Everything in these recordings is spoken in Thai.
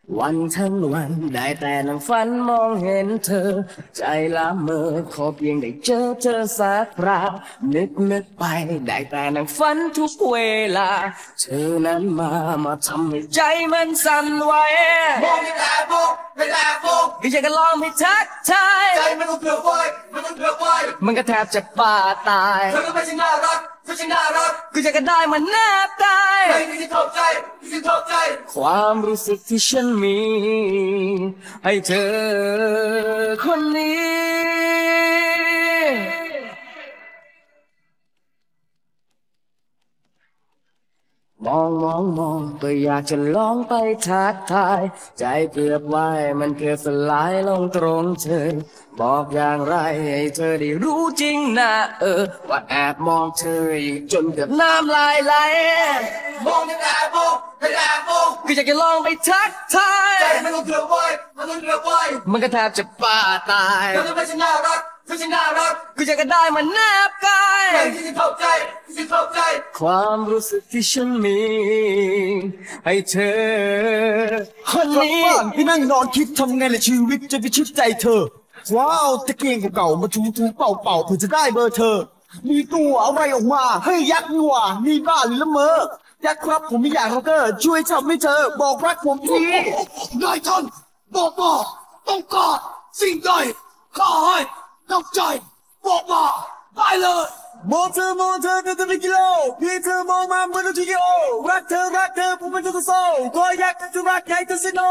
วันทั้งวันได้แต่นั่งฝันมองเห็นเธอใจละเมอขอเพียงได้เจอเธอสักคราวนึกไปได้แต่นั่งฝันทุกเวลาเธอนั้นมาทำให้ใจมันสั่นไหวมองไม่ได้มองไม่ได้มองก็อยากจะลองให้ทักทายใจมันต้องเผื่อไว้มันต้องเผื่อไว้มันก็แทบจะบ้าตายเธอก็ไม่ใช่น่ารักไม่ใช่น่ารักก็อยากจะได้มันแนบกายไม่ที่เข้าใจที่เข้าใจความรู้สึกที่ฉันมีให้เธอคนนี้มองก็อยากจะลองไปทักทายใจเกือบไหวมันเกือบสลายลงตรงเธอบอกอย่างไรให้เธอได้รู้จริงนะว่าแอบมองเธออยู่จนเกือบน้ำลายไหลมองไม่ได้มองไม่ได้มองก็อยากจะลองไปทักทายใจมันต้องเผื่อไว้มันต้องเผื่อไว้มันก็แทบจะบ้าตายเธอก็ไม่ใช่น่ารักไม่ใช่น่ารักก็อยากจะได้มันแนบกายไม่ที่เข้าใจที่เข้าใจความรู้สึกที่ฉันมีให้เธอคนนี้บ้านพี่นั่งนอนคิดทำไงล่ะชีวิตจะพิชิตใจเธอว้าวตะเกียงเก่าๆมาถูเป่าเพื่อจะได้เบอร์เธอมีตัวอะไรออกมาเฮ้ยยักษ์นี่หว่านี่บ้าหรือละเมอยักษ์ครับผมไม่อยากเขาเกอช่วยทำให้เธอบอกรักผมทีนายท่านบอกต้องกอดสิ่งใดข้าให้ต้องใจบอกมาได้เลยมองเธอเธอจะไปกิโลพี่เธอมองมาเหมือนที่กิโลรักเธอผมเป็นตัวโซ่ก็อยากจะรักใครเธอสิโน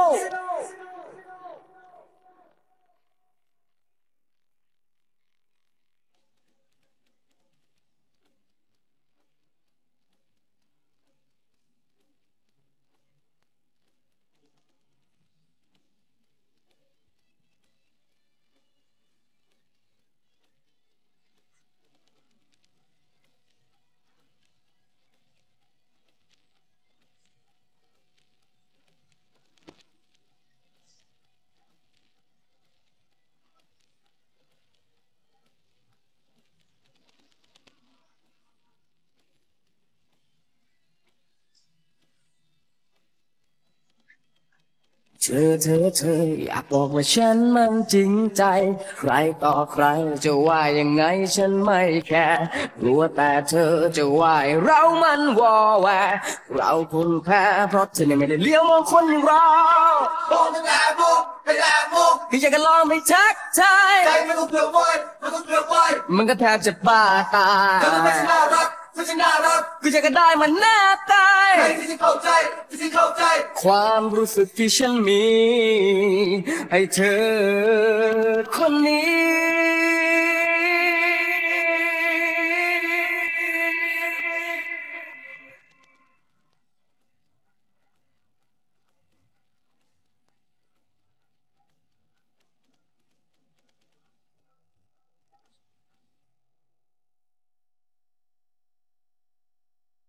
เธออยากบอกว่าฉันมันจริงใจใครต่อใครจะว่ายังไงฉันไม่แคร์กลัวแต่เธอจะว่าให้เรามันวอแวร์เราคุณแพ้เพราะเธอเนี่ยไม่ได้เลี้ยวมองคนอย่างเรามองไม่ได้มองไม่ได้มองที่อยากจะลองไปทักทายใจมันต้องเผื่อไว้มันต้องเผื่อไว้มันก็แทบจะบ้าตาเธอก็ไม่ใช่น่ารักไม่ใช่น่ารักก็อยากจะได้มันแนบกายไม่ที่เข้าใจที่เข้าใจความรู้สึกที่ฉันมีให้เธอคนนี้